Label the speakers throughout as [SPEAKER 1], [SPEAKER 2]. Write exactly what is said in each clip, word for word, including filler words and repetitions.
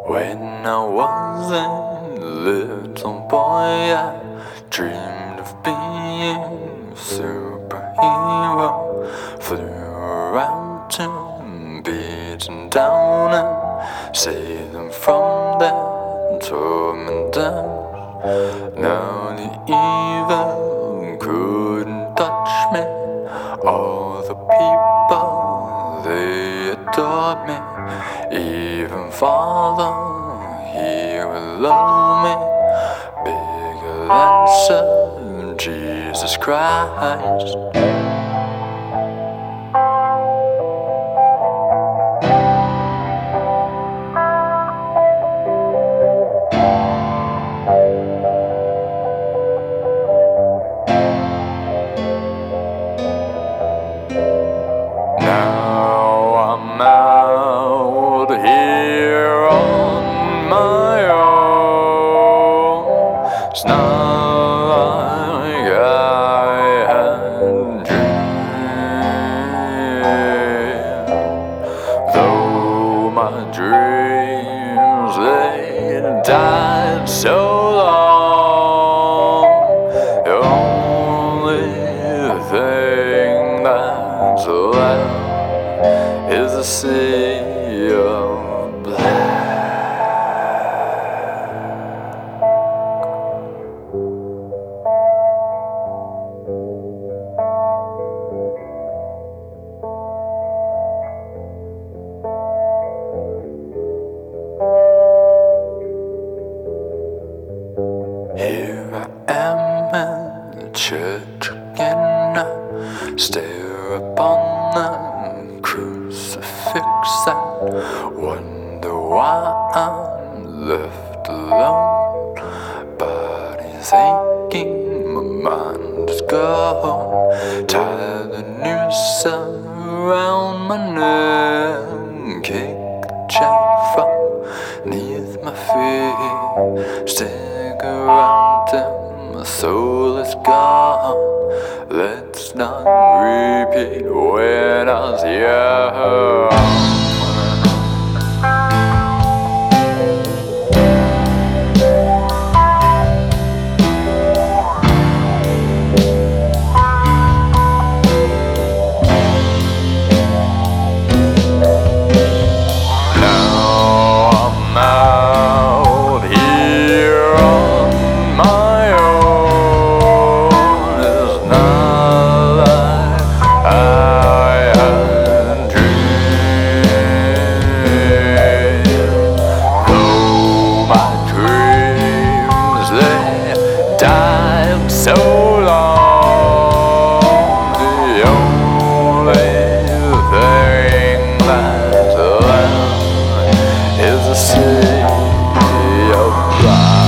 [SPEAKER 1] When I was a little boy, I dreamed of being a superhero. Flew around to beat them down and save them from their tormentors. Now the evil couldn't touch me. All the people, they adored me. Even Father, He will love me. Bigger than Son, Jesus Christ. Now I'm out here on my own. It's not like I had dreamed, though my dreams they died so long. The only thing that's left is a sea of black. Here I am in the church again. I stare upon the crucifix and wonder why I'm left alone. Body's aching, my mind is gone. Tie the noose around my neck, kick the chair from beneath my feet. Stick around till my soul is gone. Let's not repeat when I was young. Died so long. The only thing that's left is a sea of blood.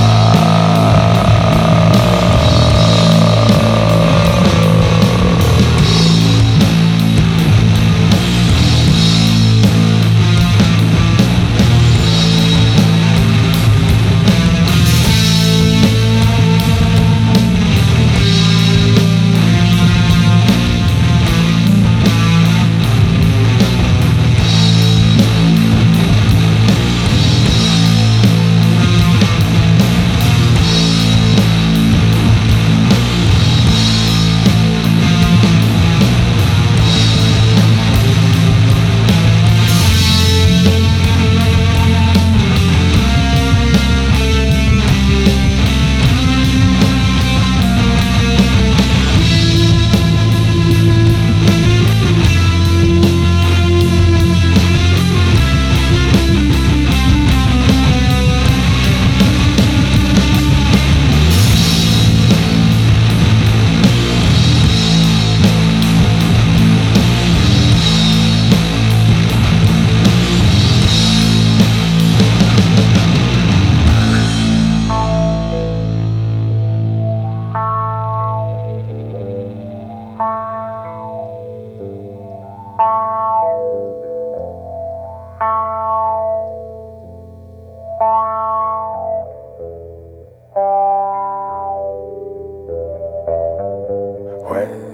[SPEAKER 1] When